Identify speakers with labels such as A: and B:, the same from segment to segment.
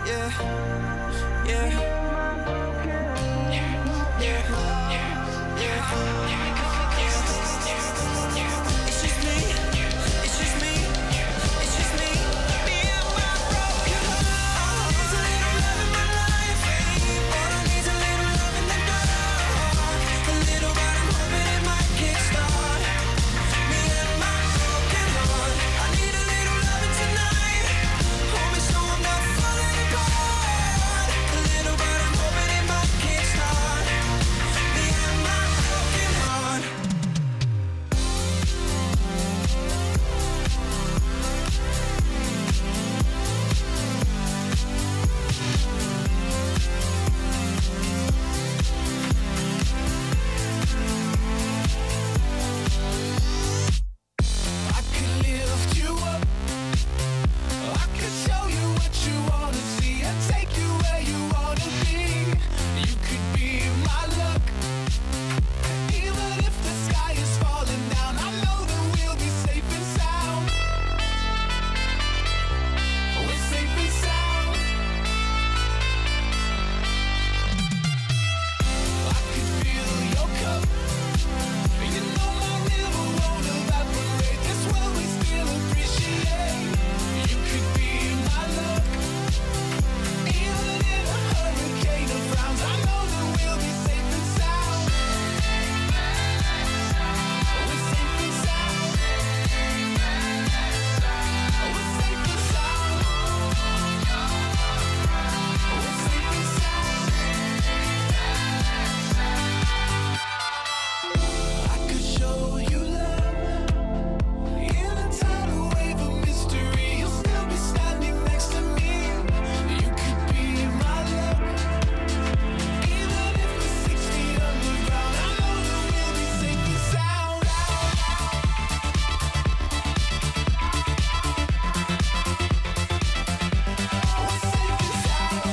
A: yeah, yeah, yeah, yeah, yeah. It's just me, it's just me, it's just me, me and my broken heart. All I need's a little love in my life, all I need's a little love in the dark, a little but I'm hoping it might kickstart me and my broken heart. I need a little loving tonight, hold me so I'm not falling apart, a little but I'm hoping it might kickstart me and my broken heart. I could lift you up, I could show you what you wanna see and take you where you wanna be. You could be my luck, even if the sky is falling down, I know that we'll be safe and sound. We're safe and sound. I could fill your cup, you know my river won't evaporate, this world we still appreciate. You could be my luck, even in a hurricane of frowns, I know that we'll be safe and sound. We're safe and sound. We're safe and sound. We're safe and sound. I could show you love in a tidal wave of mystery. You'll still be standing next to me. You could be my luck, even if we're 6 feet underground. I know that we'll be safe and sound. We're safe and sound.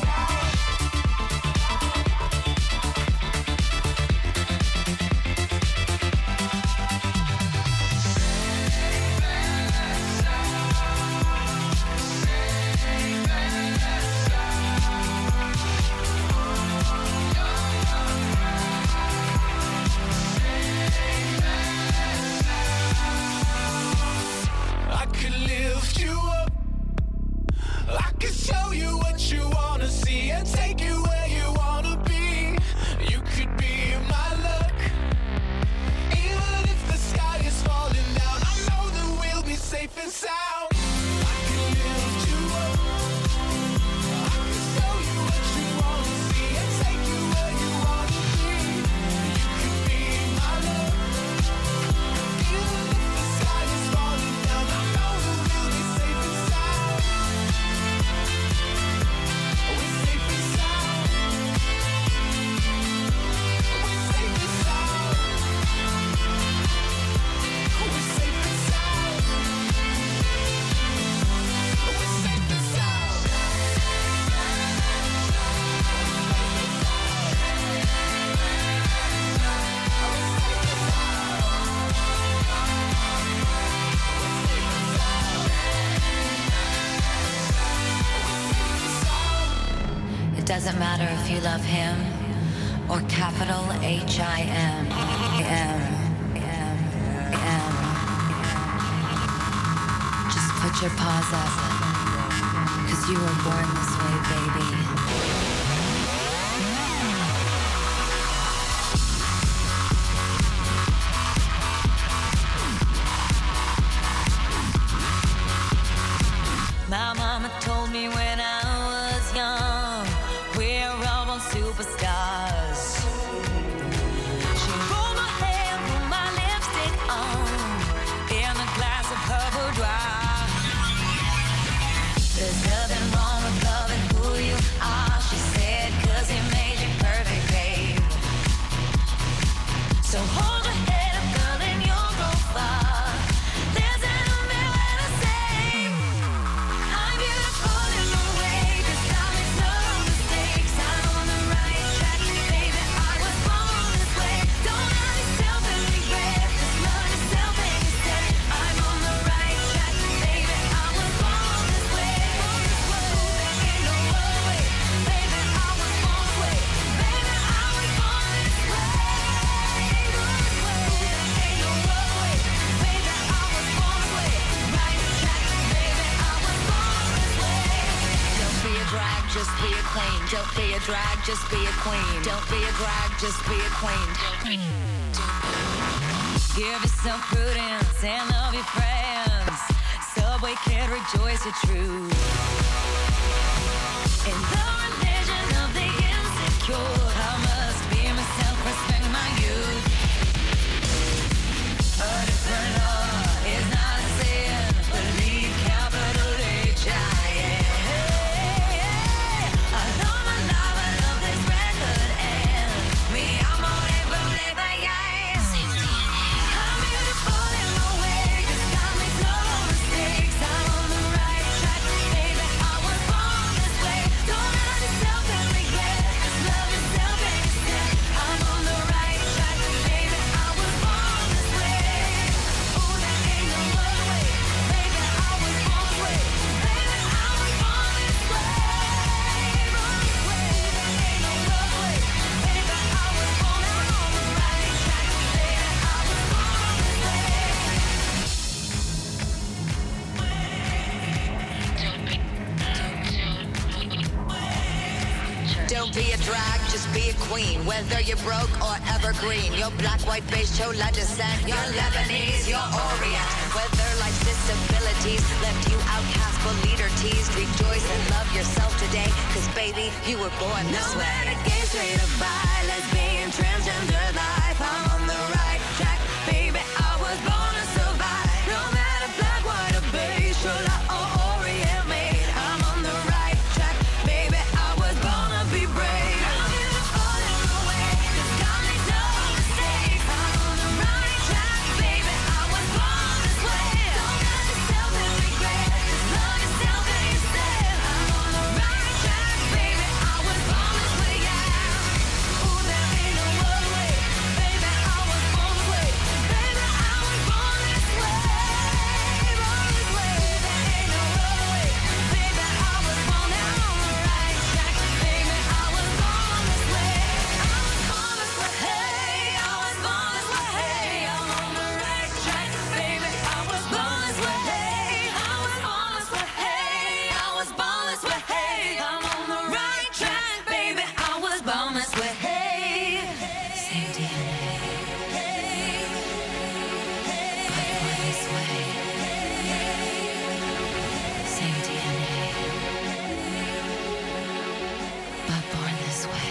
A: I could lift you up, I could show you what you wanna see and take you where you wanna be. You could be my luck, even if the sky is falling down, I know that we'll be safe and sound. I could lift you up, I could show you what you wanna see and take you where you wanna be. You could be my luck, even if the sky is falling down, I know that we'll be safe and sound. We're safe and sound. We're safe and sound. We're safe and sound. We're safe and sound.
B: It doesn't matter if you love him or capital H-I-M. Just put your paws up, 'cause you were born this way, baby. My mama told me when I was young, we're all born superstars. She rolled my hair, put my lipstick on, in a glass of her boudoir. There's nothing wrong with loving who you are, she said, 'cause he made you perfect, babe. So hold your head up, girl, and you'll go far. There's an only way to say I'm beautiful in the way just be a queen. Don't be a drag, just be a queen. Don't be a drag, just be a queen. Give yourself prudence and love your friends. Subway kid, rejoice your truth. In the religion of the insecure, I must be myself, respect my youth. A different law is not a sin. Believe capital H-I-M. I love my life, I love this record, and me, I'm on it, believe that, yes. I'm beautiful in my way, 'cause God makes no mistakes. I'm on the right track, baby, I was born this way. Don't hurt yourself and regret, just love yourself and yourself. I'm on the right track, baby, I was born this way. Ooh, there ain't no other way, baby, I was born this way. Baby, I was born this way. Born this way, there ain't no other way, baby, I was born. I'm on the right track, baby, I was born this way. Don't be a drag, just be a queen. Whether you're broke or evergreen, you're black, white, beige, chola descent, you're Lebanese, you're Orient. Whether life's disabilities left you outcast but leader teased, rejoice and love yourself today, 'cause baby, you were born this way. No matter gay, straight or bi, lesbian, transgender life, I'm on the right track, baby, I was born to survive. No matter black, white or beige, chola or Orient made, I'm on the right track, baby, I was born to be brave. I'm beautiful in my way, 'cause God makes no mistakes. I'm on the right track, baby, I was born this way. Don't hurt yourself and regret, just love yourself and yourself. I'm on the right track, baby, I was born this way, yeah. Ooh, there ain't no other way, baby, I was born this way. Baby, I was born this way. Born this way, there ain't no other way, baby, I was born. I'm on the right track, baby, I was born this way. I was born this way, hey, I was born this way, hey, I'm on the right track, baby, I was born this way, hey, I was born this way, hey, I was born this way, hey, I'm on the right track, baby, I was born this way, hey. Same DNA, but born this way. Same DNA, but born this way.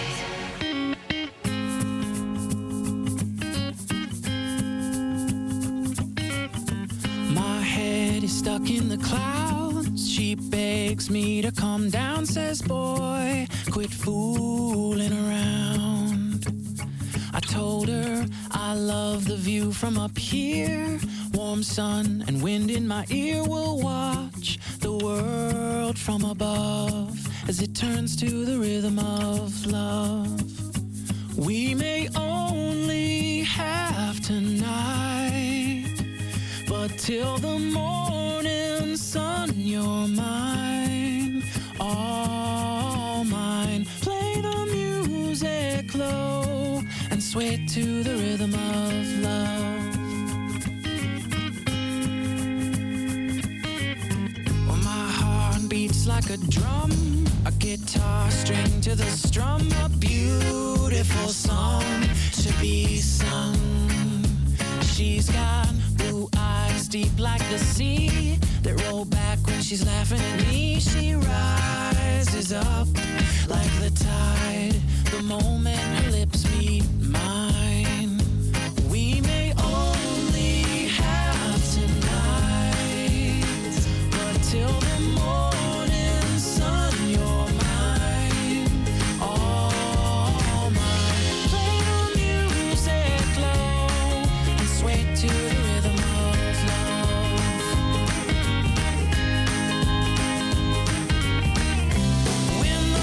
A: My head is stuck in the clouds. She begs me to come down, says, boy, quit fooling around. I told her I love the view from up here. Warm sun and wind in my ear. Will watch the world from above as it turns to the rhythm of love. We may only have tonight, but till the morning sun, you're mine, all mine. Play the music low and sway to the rhythm of love. Well, my heart beats like a drum, a guitar string to the strum, a beautiful song to be sung. She's got blue eyes deep like the sea that roll back when she's laughing at me. She rises up like the tide the moment her lips meet mine. We may only have tonight, but till the morning sun, you're mine, all mine. Play the music low and sway to the rhythm of love. When the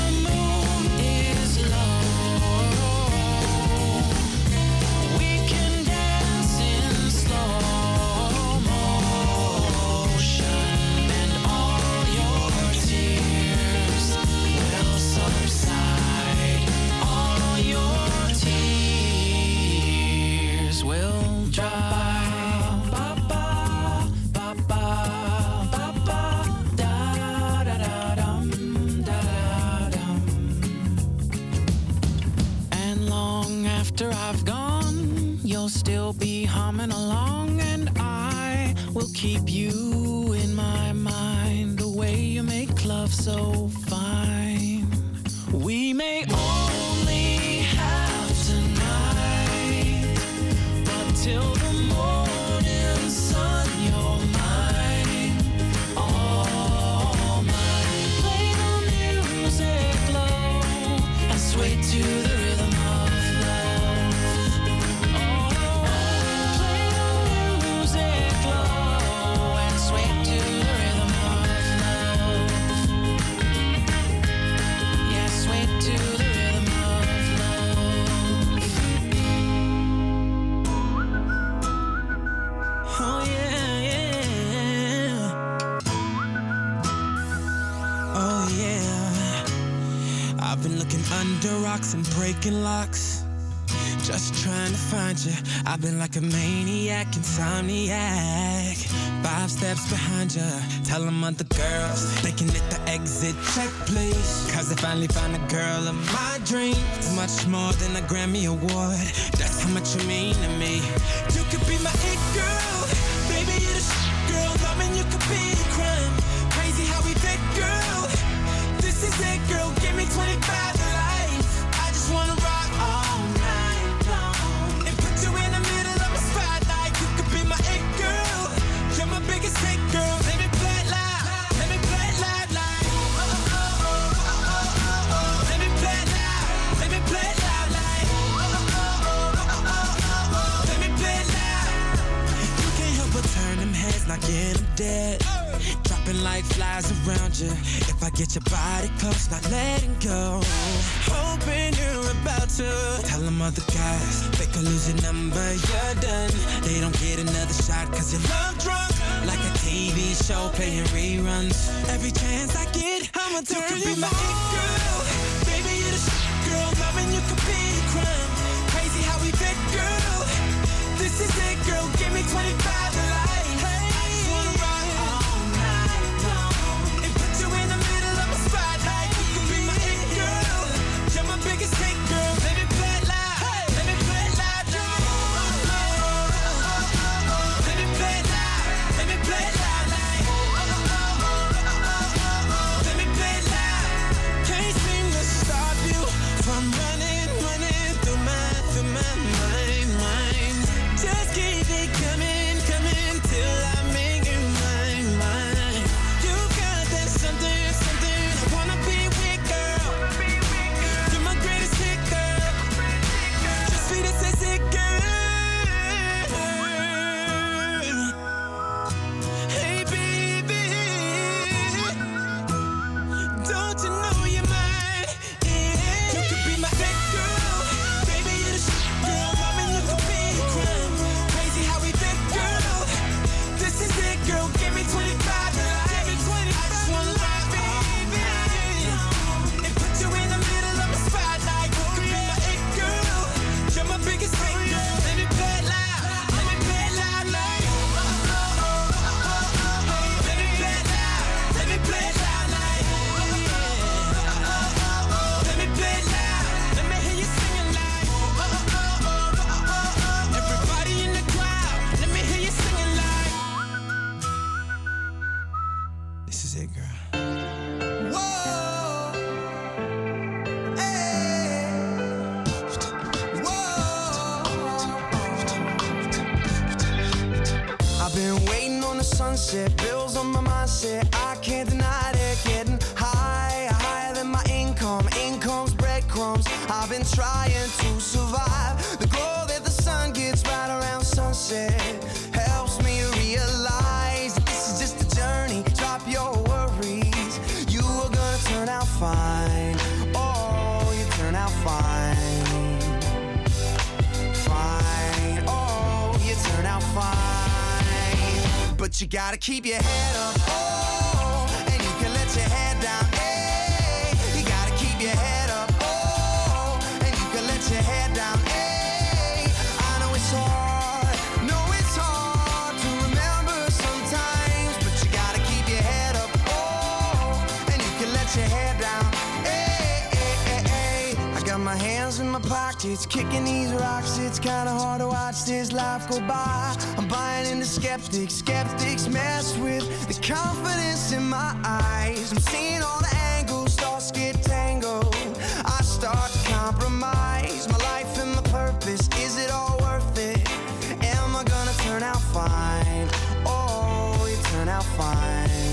A: keep you in my mind, the way you make love so fine. We may only have tonight, but till the morning sun, you're mine, all mine. Play the music low and sway to the rhythm of love. Play the music low and sway to the rhythm of love. Yeah, sway to the rhythm of love. Oh yeah, yeah. Oh yeah. I've been looking under rocks and breaking locks, just trying to find you. I've been like a maniac, insomniac, 5 steps behind you. Tell them other girls they can hit the exit check, please. Cause I finally found a girl of my dreams. Much more than a Grammy award, that's how much you mean to me. You could be my it girl, baby, you're the girl. Loving you could be a crime. Crazy how we fit, girl. This is it, girl. Give me 25 to life. I just wanna rock all night long and put you in the middle of my spotlight. You could be my it girl. You're my biggest hit, girl. Let me play it loud. Let me play it loud, like. Let me play it loud. Let me play it loud, like. Let me play it loud. You can't help but turn them heads, knocking them dead. Dropping like flies around you. If I get your body close, not letting go. Hoping you're about to tell them other guys they could lose your number, you're done. They don't get another shot cause you're love drunk, like a TV show playing reruns. Every chance I get, I'ma turn you be my it girl. Baby, you're the girl. Loving you could be a crime. Crazy how we fit, girl. This is it, girl. Give me 25 to life. I just wanna rock all night long and put you in the middle of my spotlight. You could be my it girl. You're my biggest hit, girl. Let me play it loud. Let me play it loud. Let me play it loud. Let me play it loud. Let me play it loud. Can't seem to stop you from running through my mind. Just keep it coming till I make you mine. You got that something I wanna be with, girl. You're my greatest hit, girl. Just sweet as sexy, girl. Hey baby, don't you know you're mine? Yeah. You could be my it girl. Baby, you're the girl. Loving you could be a crime. Crazy how we fit, girl. This is it, girl. Give me 25 to life. I just wanna rock, baby, and put you in the middle of my spotlight. You could be my it girl. You're my biggest hit, girl. Let me play it loud. Let me play it loud, like. Let me play it loud. Let me play it loud, like. Let me play it loud. Let me hear you singing, like. Everybody in the crowd, let me hear you singing, like. This is it, girl. Whoa, hey, whoa. I've been waiting on the sunset, bills on my mindset. I can't deny it, getting higher than my income's breadcrumbs. I've been trying to survive. The glow that the sun gets right around sunset helps me realize that this is just a journey. Drop your worries, you are gonna turn out fine. Oh, you turn out fine. Fine, oh, you turn out fine. But you gotta keep your head up, oh, and you can let your head down, hey. You gotta keep your head up, oh, and you can let your head down, hey. I know it's hard, to remember sometimes, but you gotta keep your head up, oh, and you can let your head down, hey, hey, hey, hey. I got my hands in my my pockets, kicking these rocks. It's kinda hard to watch this life go by. I'm buying into skeptics, skeptics mess with the confidence in my eyes. I'm seeing all the angles, thoughts get tangled. I start to compromise my life and my purpose. Is it all worth it? Am I gonna turn out fine? Oh, you turn out fine.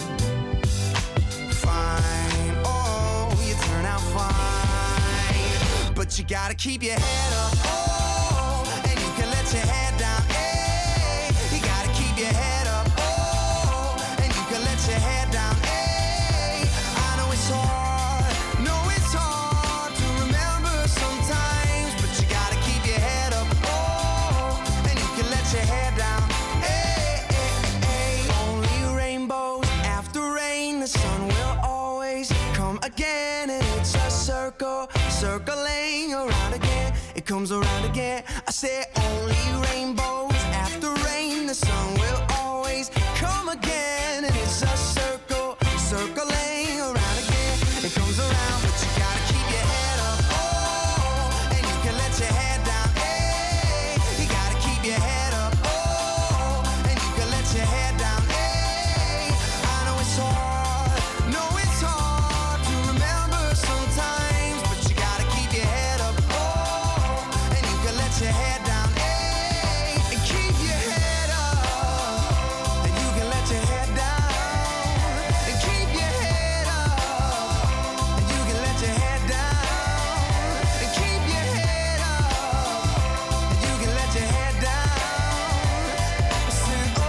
A: Fine, oh, you turn out fine. But you gotta keep your head up, oh, and you can let your head down, hey. You gotta keep your head up, oh, and you can let your head down, hey. I know it's hard, no it's hard to remember sometimes, but you gotta keep your head up, oh, and you can let your head down, hey, hey, hey. Only rainbows after rain, the sun will always come again, and it's a circle, circling around again. It comes around again. I say only rainbows after rain, the sun will always come again, and it's a circle, circling around again. It comes around, but you gotta keep your head up, oh, and you can let your head down, hey. You gotta keep your head up, oh, and you can let your head down, hey. I know it's hard, no it's hard to remember sometimes, but you gotta keep your head up, oh, and you can let your head down, hey. And keep your head up, and you can let your head down, and keep your head up, and you can let your head down, and keep your head up, and you can let your head down. Listen, oh,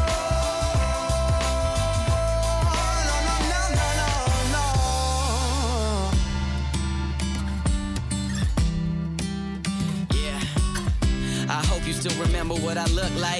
A: no, no, no, no, no, no.
C: Yeah, I hope you still remember what I look like.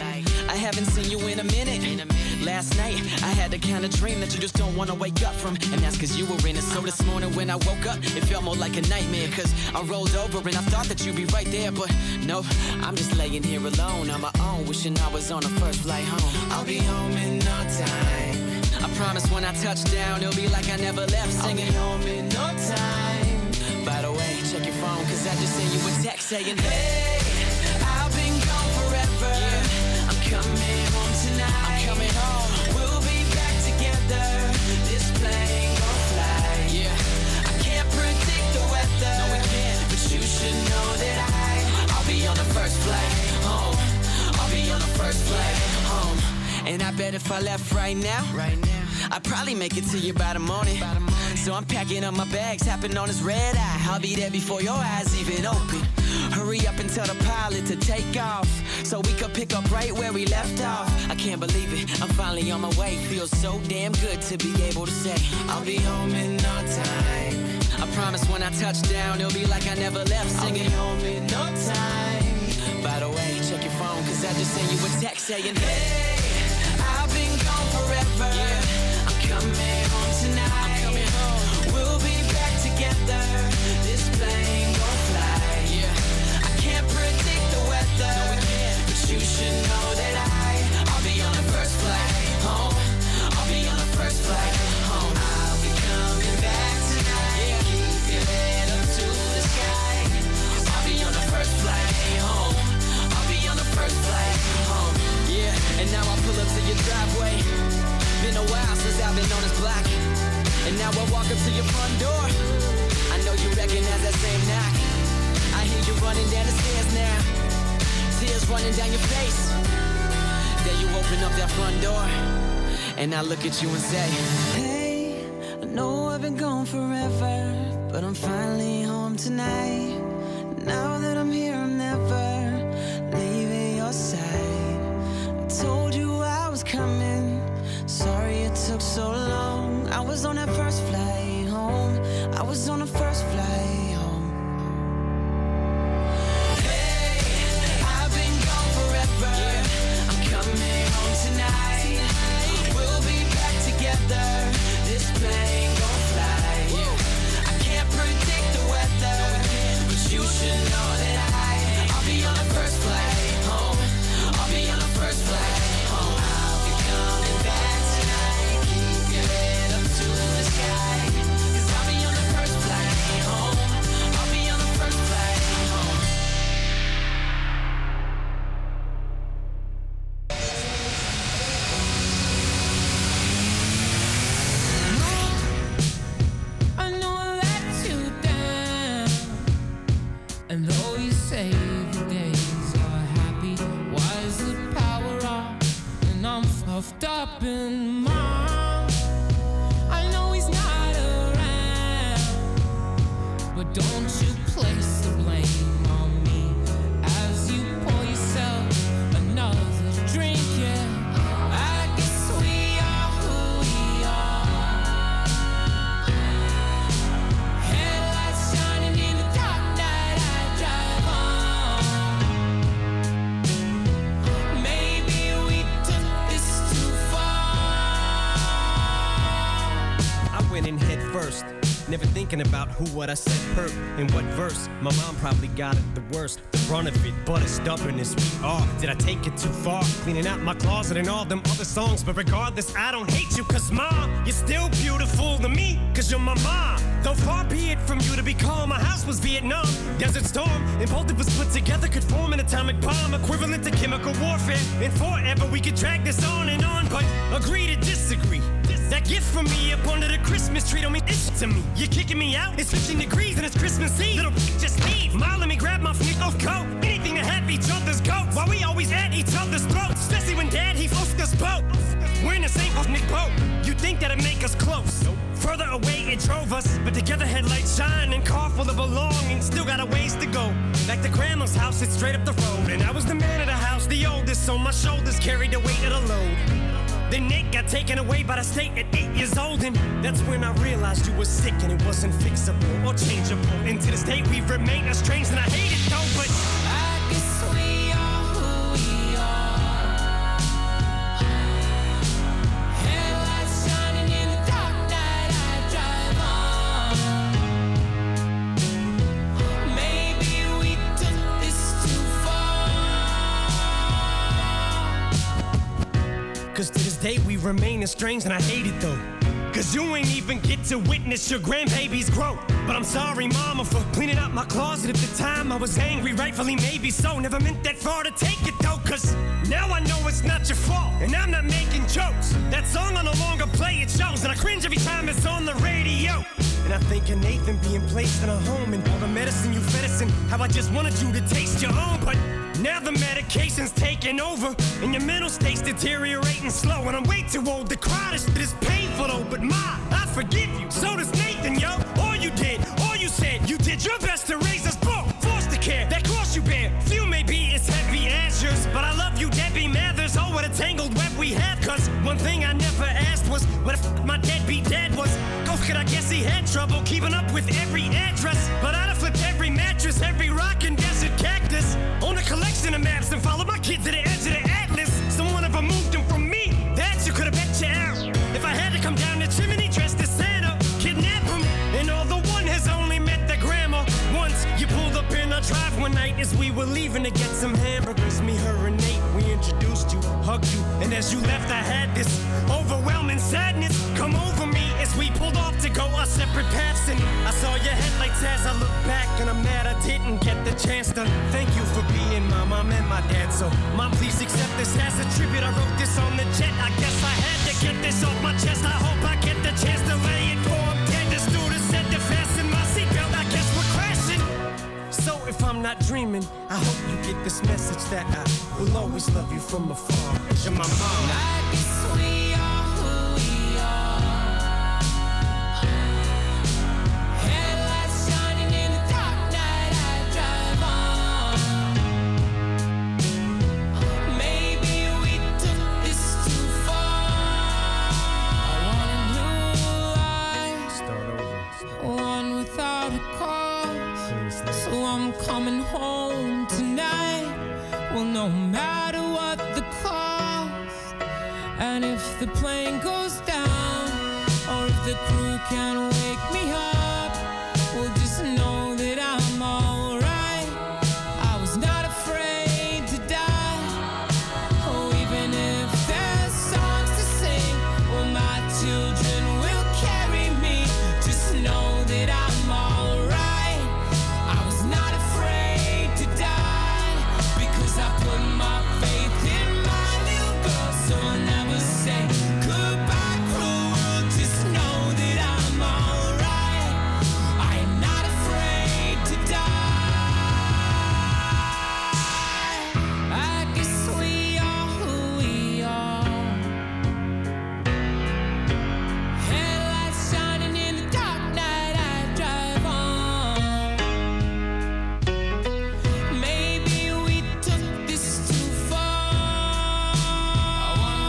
C: I haven't seen you in a minute. Last night, I had the kind of dream that you just don't want to wake up from, and that's cause you were in it. So this morning when I woke up, it felt more like a nightmare, cause I rolled over and I thought that you'd be right there, but no, I'm just laying here alone on my own, wishing I was on the first flight home. I'll be home in no time. I promise when I touch down, it'll be like I never left, singing. I'll be home in no time. By the way, check your phone, cause I just sent you a text saying, hey, I've been gone forever. Yeah. I'm coming home tonight. I'm coming home. We'll be back together. This plane gon' fly. Yeah. I can't predict the weather. No, we can't. But you should know that I'll be on the first flight home. I'll be on the first flight home. And I bet if I left right now, I'd probably make it to you by the morning. So I'm packing up my bags, tapping on this red eye. I'll be there before your eyes even open. Hurry up and tell the pilot to take off, so we could pick up right where we left off. I can't believe it, I'm finally on my way. Feels so damn good to be able to say I'll be home in no time. I promise when I touch down, it'll be like I never left, singing I'll be home in no time. By the way, check your phone, cause I just sent you a text saying, hey, I've been gone forever. Yeah. I'm coming home tonight. I'm coming home. We'll be back together. This plane gon' fly. Yeah. I can't predict the weather. No, we can't. But you should know that I'll be on the first flight home. I'll be on the first flight home. I'll be coming back tonight. Yeah. Keep your head up to the sky. Cause I'll be on the first flight home. I'll be on the first flight home. Yeah. And now I pull up to your driveway. Been a while since I've been on this block, and now I walk up to your front door. I know you recognize that same knock. I hear you running down the stairs now, tears running down your face. Then you open up that front door, and I look at you and say, hey, I know I've been gone forever, but I'm finally home tonight. Now that I'm here, I'm never leaving your side. I told you I was coming. Sorry it took so long. I was on that first flight home. I was on the first flight home. Hey, I've been gone forever. Yeah. I'm coming home tonight. We'll be back together. This plane gon' fly. Yeah. I can't predict the weather, no, we can't. But you should know that I'll be on the first flight home. I'll be on the first flight home. I'll be coming back. Keep your head up to the sky, cause I'll be on the first flight
D: in head first. Never thinking about who, what I said hurt, in what verse. My mom probably got it the worst, the brunt of it, but as stubborn as we are. Did I take it too far? Cleaning out my closet and all them other songs. But regardless, I don't hate you, cause mom, you're still beautiful to me, cause you're my mom. Though far be it from you to be calm, my house was Vietnam, Desert Storm, and both of us put together could form an atomic bomb, equivalent to chemical warfare. And forever we could drag this on and on, but agree to disagree. That gift from me up under the Christmas tree don't mean it's to me. You're kicking me out, it's 15 degrees and it's Christmas Eve. Little just leave. Ma, let me grab my off coat. Anything to have each other's goats. Why we always at each other's throats, especially when dad, he forced us both. We're in the same boat. You'd think that'd make us close. Further away it drove us, but together headlights shine and car full of belongings. Still got a ways to go. Back to grandma's house, it's straight up the road. And I was the man of the house, the oldest, so my shoulders carried the weight of the load. Then Nate got taken away by the state at 8 years old, and that's when I realized you were sick and it wasn't fixable or changeable. And to this day we remain estranged, and I hate it though, but
A: I guess we are who we are. Headlights shining in the dark night, I drive on. Maybe we took this too far.
D: cause to this day we remain estranged, and I hate it though. Cause you ain't even get to witness your grandbaby's growth. But I'm sorry, mama, for cleaning out my closet at the time. I was angry, rightfully maybe so. Never meant that far to take it though, cause now I know it's not your fault, and I'm not making jokes. That song I no longer play, it shows, and I cringe every time it's on the radio. And I think of Nathan being placed in a home, and all the medicine you fed us, and how I just wanted you to taste your own. But now the medication's taking over, and your mental state's deteriorating slow. And I'm way too old to cry, this shit is painful though. But Ma, I forgive you, so does Nathan, yo. All you did, all you said, you did your best to raise us both. Forced to care, that cross you bear, few may be as heavy as yours. But I love you, Debbie Mathers, oh what a tangled web we have. Cause one thing I never asked was, what if my deadbeat dad was? Oh, could I guess he had trouble keeping up with every address. But I'd have flipped every mattress, every rock and desert cactus, on a collection of maps and followed my kid to the edge of the atlas. Someone ever moved them from me, that you could have bet you out. If I had to come down the chimney dressed as Santa, kidnap him, and all the one has only met the grandma once. You pulled up in our drive one night as we were leaving to get some hamburgers. Me, her, and Nate, we introduced you, hugged you, and as you left I had this overwhelming sadness come over me as we pulled off to go our separate paths. And I saw your headlights as I looked back, and I'm mad I didn't get the chance to thank you for being my mom and my dad. So mom, please accept this as a tribute. I wrote this on the jet, I guess I had to get this off my chest. I hope I get the chance to lay it for him dead. The stewardess said to fasten my seatbelt, I guess we're crashing. So if I'm not dreaming, I hope you get this message that I will always love you from afar. You're my mom.
A: I guess we are who we are. Headlights shining in the dark night, I drive on. Maybe we took this too far. I want a new life, one without a cause. So I'm coming home tonight. Well, no matter what the cost, and if the plane goes down, or if the crew can't wake me up, well, just know that I'm alright. I was not afraid to die. Oh, even if there's songs to sing, well, my children will carry me. Just know that I'm alright. I was not afraid to die, because I put my faith in my little girl. So I'll never say goodbye, cruel world. Just know that I'm alright. I am not afraid to die. I guess we are who we are. Headlights shining in the dark night, I drive on. Maybe we took this too far. I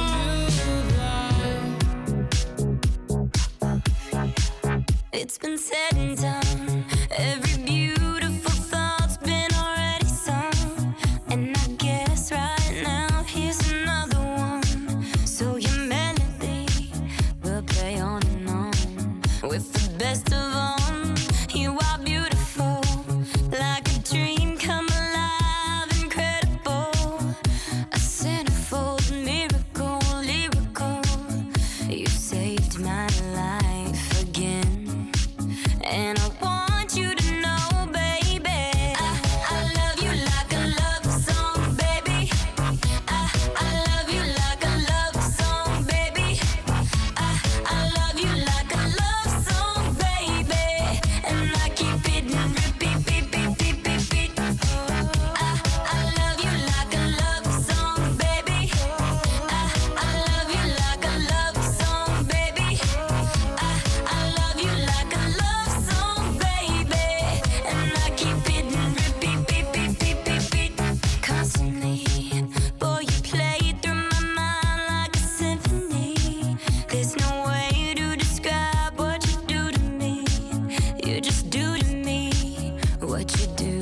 A: want a new life.
B: It's been said and done. Every beautiful thought's been already sung. And I guess right now here's another one. So your melody will play on and on. With best of all, you are beautiful, like a dream come alive, incredible, a centerfold miracle, lyrical. You saved my life again, and I want you to know, baby, I love you like a love song, baby. I love you like a love song, baby. I love you like a love song, baby. And I keep it in repeat, beat, beat, beat, beat, beat. I love you like a love song, baby. I love you like a love song, baby. I love you like a love song, baby. And I keep it in repeat, beat, beat, beat, beat, beat. Constantly, boy, you play through my mind like a symphony. There's no way to describe what you do to me. You just do to me what you do,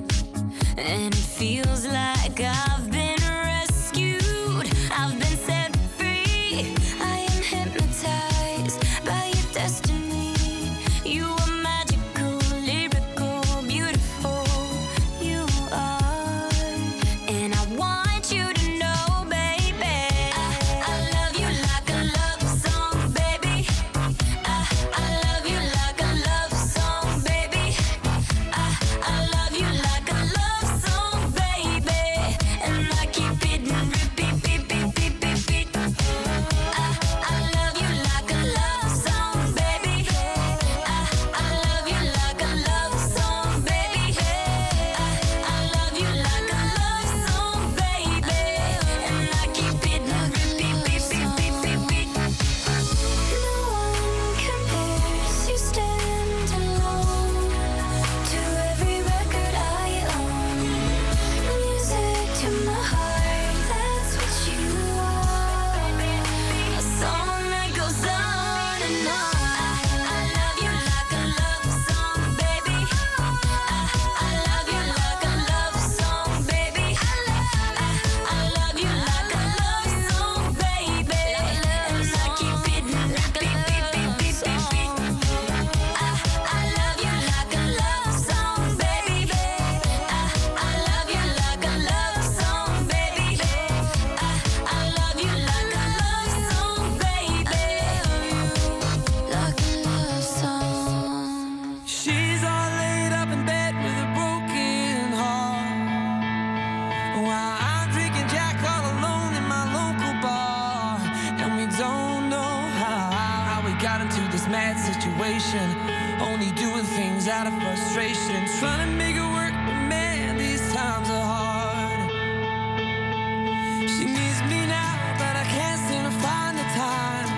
B: and it feels like I've been rescued. I've been set free. I am hypnotized by your destiny. You are magical, lyrical, beautiful. You are, and I want you to know, baby, I love you like a love song, baby. I love you like a love song, baby. I love you like a love song, baby. And I keep it in repeat, beat, beat, beat, beat, beat. I love you like a love song, baby. I love you like a love song, baby. I love you like a love song, baby. And I keep it in repeat, beat, beat, beat, beat, beat. No one compares, you stand alone to every record I own. Music to my heart, that's what you are. A song that goes on and on. I love you like a love song, baby. I love you like a love song, baby. I love you like a love song, baby. And I keep it in repeat, beat, beat, beat, beat, beat. I love you like a love song, baby. I love you like a love song, baby. I love you like a love song, baby. Like a love song.
A: She's all laid up in bed with a broken heart, while I'm drinking Jack all alone in my local bar. And we don't know how we got into this mad situation, only doing things out of frustration, trying to make it work, but man, these times are hard. She needs me now, but I can't seem to find the time.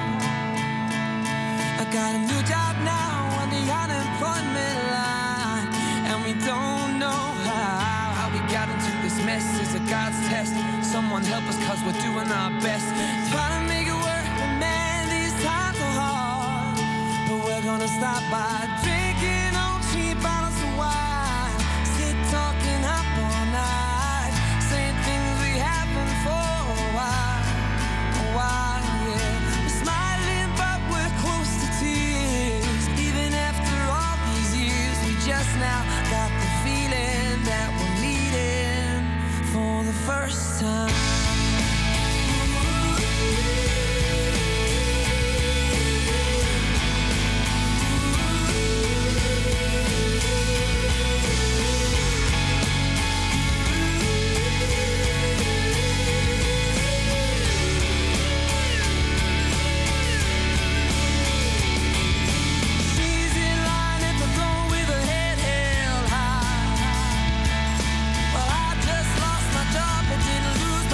A: I got a new job now on the unemployment line, and we don't know how we got into this mess. Is it God's test? Someone help us, cause we're doing our best, trying to make it work, but man, these times are hard. But we're gonna stop by drinking on cheap bottles of wine, sit talking up all night, saying things we haven't for a while, yeah. We're smiling, but we're close to tears. Even after all these years, we just now got the feeling that we're meeting for the first time. She's in line at the door with her head held high. Well, I just lost my job, but didn't lose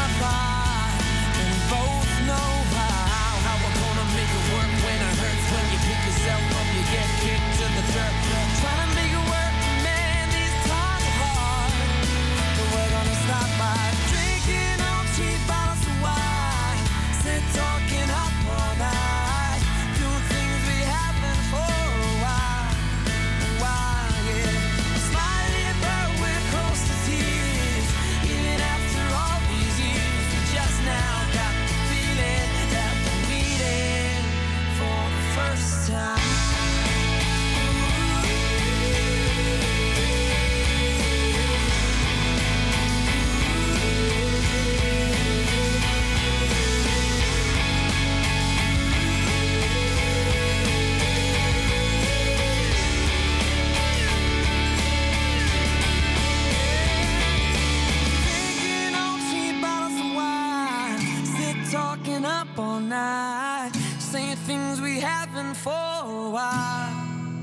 E: things we haven't for a while.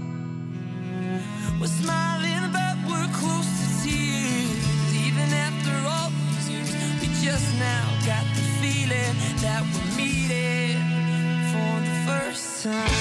E: We're smiling but we're close to tears. Even after all these years, we just now got the feeling that we're meeting for the first time.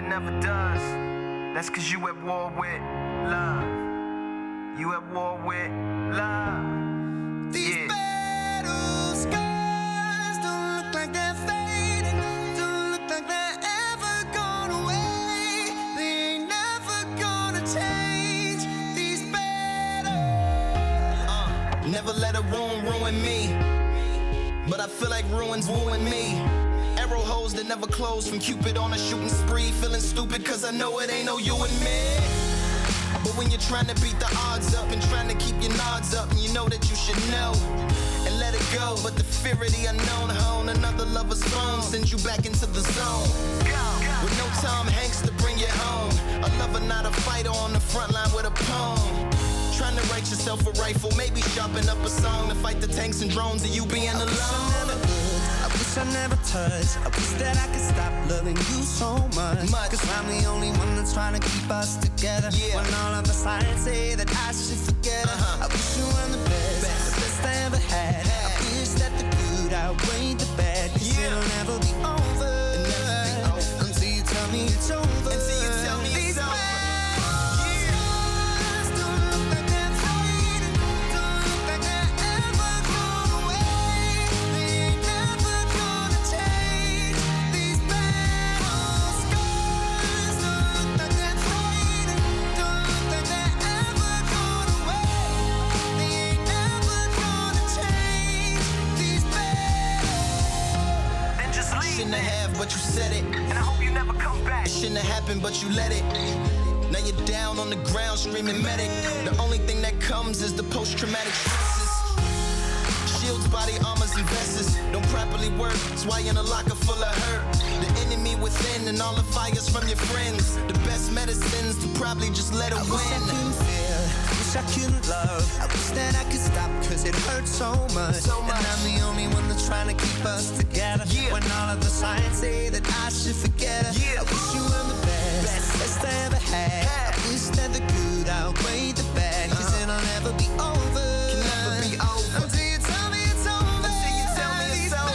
F: never does. That's cause you at war with love. You at war with love.
A: These battle scars don't look like they're fading. Don't look like they're ever gone away. They ain't never gonna change. These battles.
F: Never let a wound ruin me, but I feel like ruins wooing me. Arrow holes that never close from Cupid on a shooting spree. Feeling stupid cause I know it ain't no you and me. But when you're trying to beat the odds up and trying to keep your nods up, and you know that you should know and let it go, but the fear of the unknown hone another lover's phone sends you back into the zone. With no Tom Hanks to bring you home, a lover not a fighter on the front line with a poem. Trying to write yourself a rifle, maybe sharpen up a song to fight the tanks and drones of you being alone.
A: I wish I never touched. I wish that I could stop loving you so much. Cause I'm the only one that's trying to keep us together. When all of the signs say that I should forget it. I wish you were the best I ever had. I wish that the good outweighed the bad. Cause it'll never be over until you tell me it's over. Until you tell me it's over.
F: But you said it, and I hope you never come back. It shouldn't have happened, but you let it. Now you're down on the ground screaming medic. The only thing that comes is the post-traumatic stresses. Shields, body armors, and vests don't properly work. That's why you're in a locker full of hurt. The enemy within and all the fires from your friends. The best medicines to probably just let it win.
A: I wish I couldn't feel, wish I couldn't love. I wish that I could stop cause it hurts so much. And I'm the only one that's trying to keep us together. When all of the signs say that I should forget her. I wish you were the best I ever had. I wish that the good outweighed the bad. Cause it'll never be over.
F: Can never be over.
A: Until you tell me it's over.
F: Until you tell me it's over.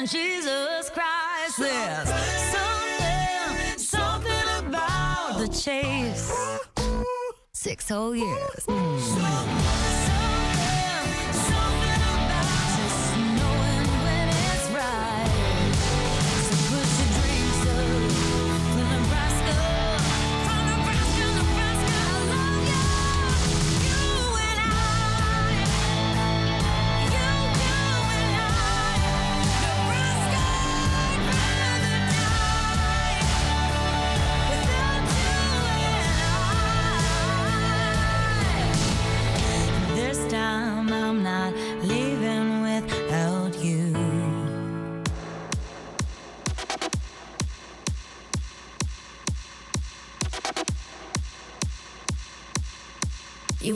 B: and Jesus Christ. There's something about the chase. 6 whole years. Something about just knowing when it's right. So put your dreams up from Nebraska, Nebraska. I love you, you and I, Nebraska, I'd rather die without you and I. This time I'm not leaving without you. You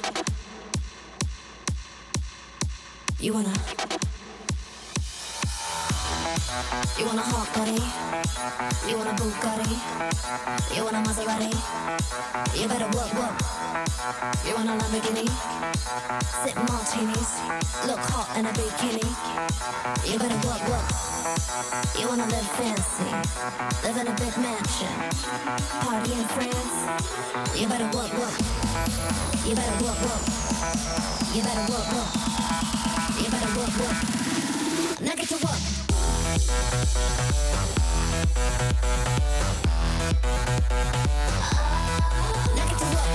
B: wanna hot body? You want a Bugatti? You want a Maserati? You better work. You want a Lamborghini? Sip martinis, look hot in a bikini. You better work. You wanna live fancy, live in a big mansion, party in France. You better work. You better work. You better work. You better work. Now get to work. Now get to work.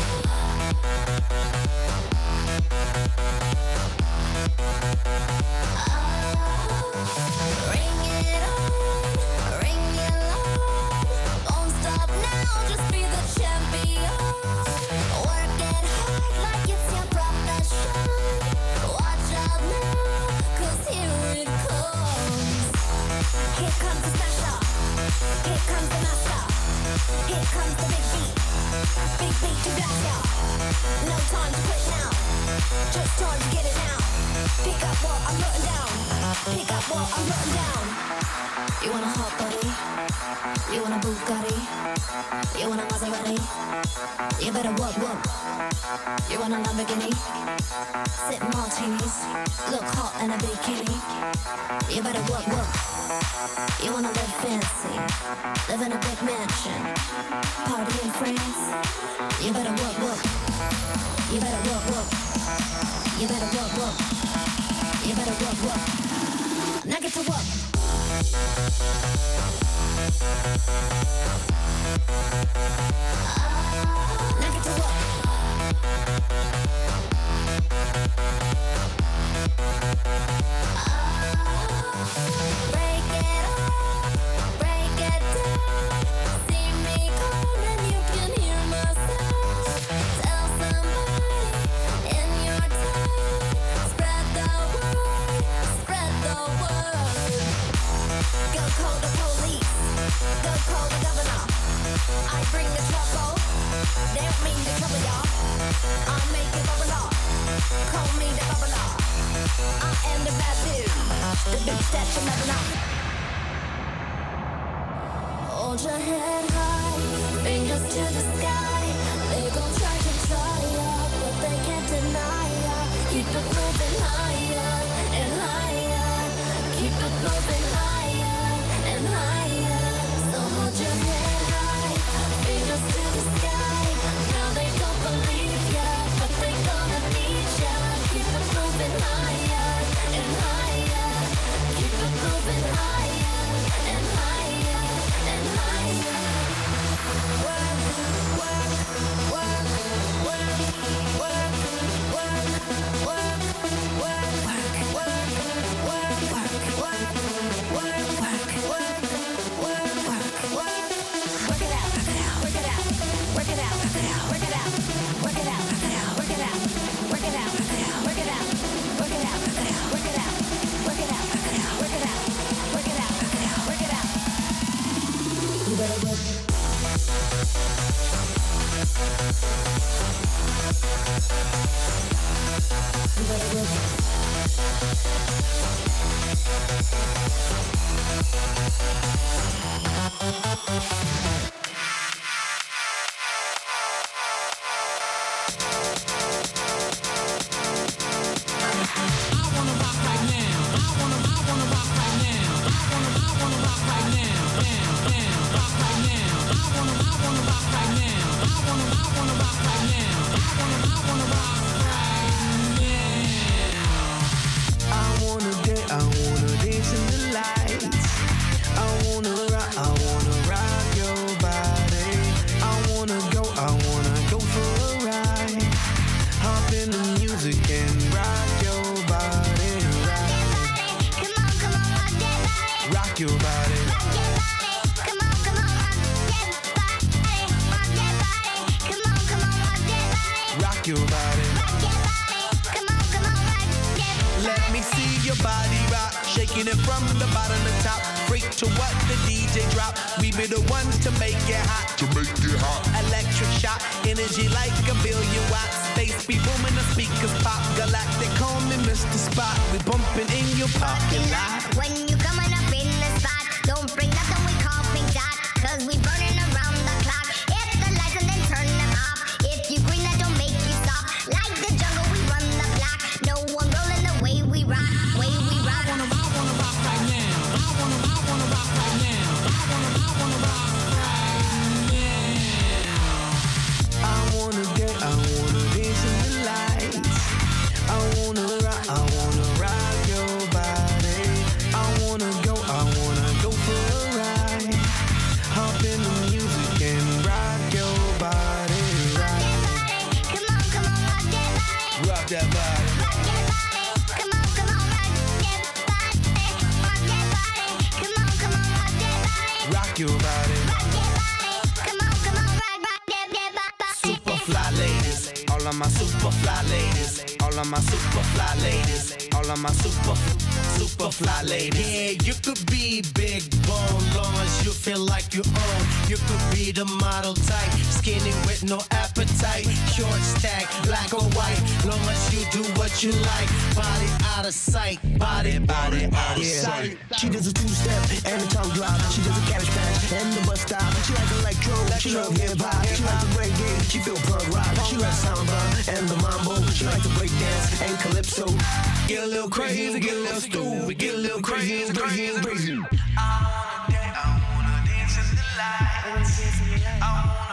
B: Ring it on, ring it loud. Don't stop now, just be the champion. Work it hard like it's your profession. Watch out now, 'cause here it comes. Here comes the smasher. Here comes the master. Here comes the big beat to blast ya. No time to quit now, just time to get it now. Pick up what I'm putting down. Pick up what I'm putting down. You want a hot body? You want a Bugatti? You want a Maserati? You better work. You want a Lamborghini? Sip martinis, look hot in a bikini. You better work. You wanna live fancy, live in a big mansion, party in France. You better work. You better work. You better work. You better work. Now get to work. Now get to work. Break it up, break it down. See me coming, you can hear my sound. Tell somebody in your town. Spread the word. Go call the police, go call the governor. I bring the trouble, they don't mean the trouble, y'all. I make it bubble up, call me the bubbler. I am the bad dude, the bitch that you never know. Hold your head high, fingers to the sky. They gon' try to try ya, but they can't deny ya. Keep it moving higher and higher. Keep it moving higher and higher. So hold your head high, fingers to the sky. Now they don't believe ya, but they gonna need ya. Keep it moving higher and higher. Keep it moving higher and higher and higher. Work, work, work, work, work, work, work, work, work, work, work, work, work, work. Work it out, work it out, work it out, work it out, work it out, work it out, work it out, work it out, work it out, work it out, work it out, work it out, work it out, work it out, work it out, work it out. You better work. You better work.
G: I wanna rock right now. I wanna rock right now.
E: wanna rock right now. I wanna rock right now.
G: I wanna dance in the lights. I wanna rock your body. I wanna go for a ride. Hop in the music and rock your body. Rock your body. Rock your body.
H: Let me see your body rock, shaking it from the bottom to top. Freak to what the DJ drop. We be the ones to make it hot. Electric shock, energy like a billion watts. Space be booming, the speakers pop. Galactic, call me Mr. Spot. We bumping in your parking lot.
I: When you coming up in the spot, don't bring nothing we call pink dot, 'cause we burning around the clock. Hit the lights and then turn them off. If you green, that don't make you stop. Like the jungle, we run the block. No one rolling the way we rock, way we rock.
E: I wanna rock right now. I wanna rock right now. I wanna rock right now.
G: I wanna dance in the lights. I wanna rock your body. I wanna go for a ride. Hop in the music and rock your body.
I: Come on, rock that body.
H: Rock that body.
I: Rock that body. Come on, rock that body. Rock that body. Come on, rock that body.
G: Rock your body.
I: Rock that body. Come on, rock that body.
H: Super fly ladies, all of my super fly ladies, all of my super fly ladies, all of my super fly ladies.
J: Yeah, you could be big bone, long as you feel like you own. You could be the model type, skinny with no appetite, short stack, black or white, long as you do what you like. Body out of sight, body out of sight.
G: She does a two-step and a tongue drop. She does a cabbage patch and the bus stop. She like electro, she love hip-hop. She like the reggae, she feel punk rock. She like samba and the mambo. She like the break dance and calypso.
H: Get a little crazy, get a little stupid, get a little crazy.
G: I wanna dance in the lights. I